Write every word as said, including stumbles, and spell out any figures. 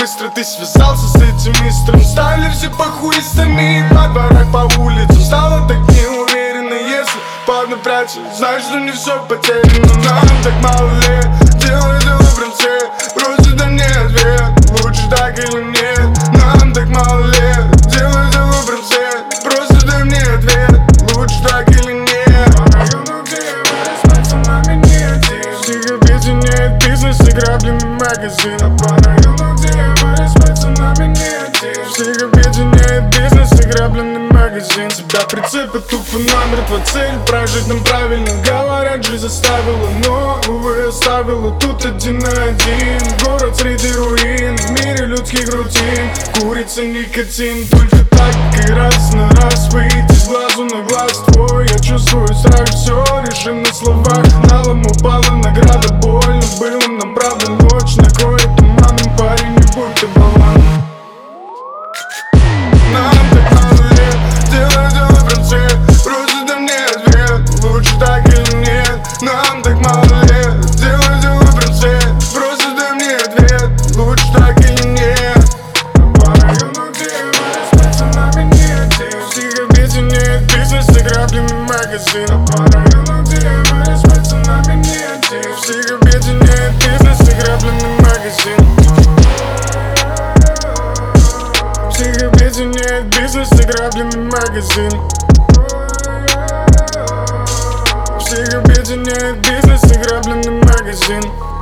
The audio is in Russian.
быстро ты связался с этим мистером. Стали все похуистами на дворах по улицам. Стало так неуверенно, если парно прячешь. Знаешь, что не все потеряно, нам так мало лет. Делай дела прям все, просто дай мне ответ. Лучше так или нет, нам так мало лет. Делай дела прям все, просто дай мне ответ. Лучше так или нет. По району, где я вырос, пацанами не один. Всех объединяет бизнес и грабленный магазин. А по району, где я вырос, пацанами не один. Всех объединяет бизнес и грабленный магазин. Тебя прицепят тупо номер, твоя цель прожить нам правильно. Говорят, жизнь заставила, но, увы, оставила тут один на один. Город среди руин, в мире людских рутин. Курица, никотин, только так и раз на раз выйти с глазу на глаз твой. Я чувствую страх, все решим на словах. Налом упала награда, больно было нам, правда, ночь накроет туманом. Парень, не будь ты балан. Нам так мало лет, делай дела прям все, просто дай мне ответ. Лучше так или нет, нам так мало лет. Делай дела прям все, просто дай мне ответ. Лучше так или нет. По району, где я вырос, пацанами не один. Всех объединяет бизнес и грабленный магазин. А по району, где я вырос, пацанами не один. Всех объединяет бизнес и грабленный магазин. Всех объединяет бизнес и грабленный магазин. Всех объединяет бизнес и грабленный магазин.